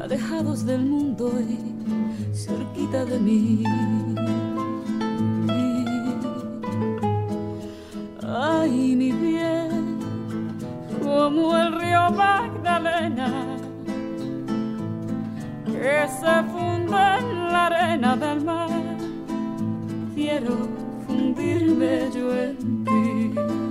alejados del mundo y cerquita de mí. Ay, mi bien, como el río Magdalena, que se funde en la arena del mar, quiero fundirme yo en ti.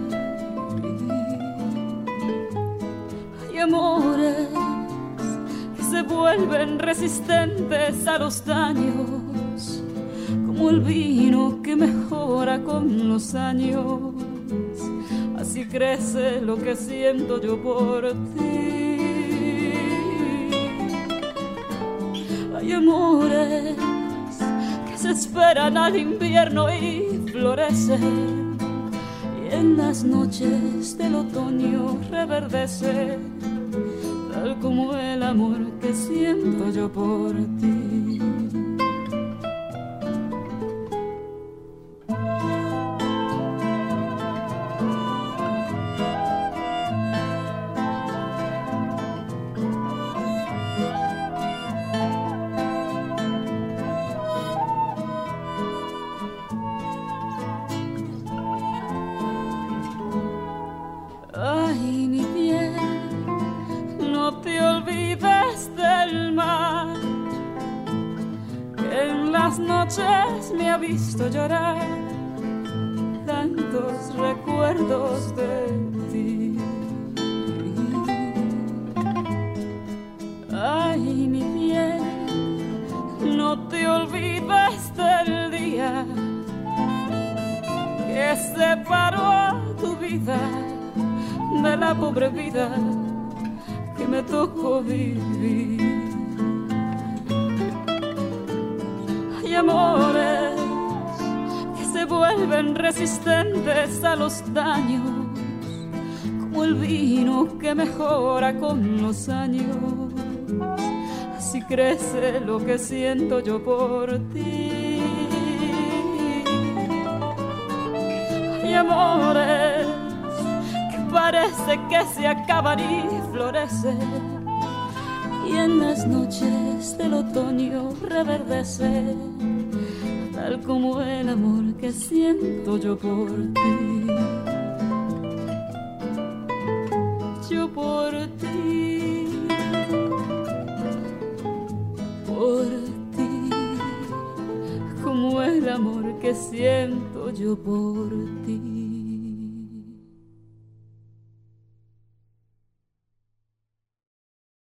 Hay amores que se vuelven resistentes a los daños, como el vino que mejora con los años. Así crece lo que siento yo por ti. Hay amores que se esperan al invierno y florecen, y en las noches del otoño reverdece, tal como el amor que siento yo por ti. Ay, mi bien, no te olvides del mar, que en las noches me ha visto llorar tantos recuerdos de ti. Ay, mi bien, no te olvides del día que separó tu vida de la pobre vida que me tocó vivir. Hay amores que se vuelven resistentes a los daños, como el vino que mejora con los años. Así crece lo que siento yo por ti. Hay amores parece que se acaban y florecen, y en las noches del otoño reverdece, tal como el amor que siento yo por ti. Yo por ti, por ti, como el amor que siento yo por ti.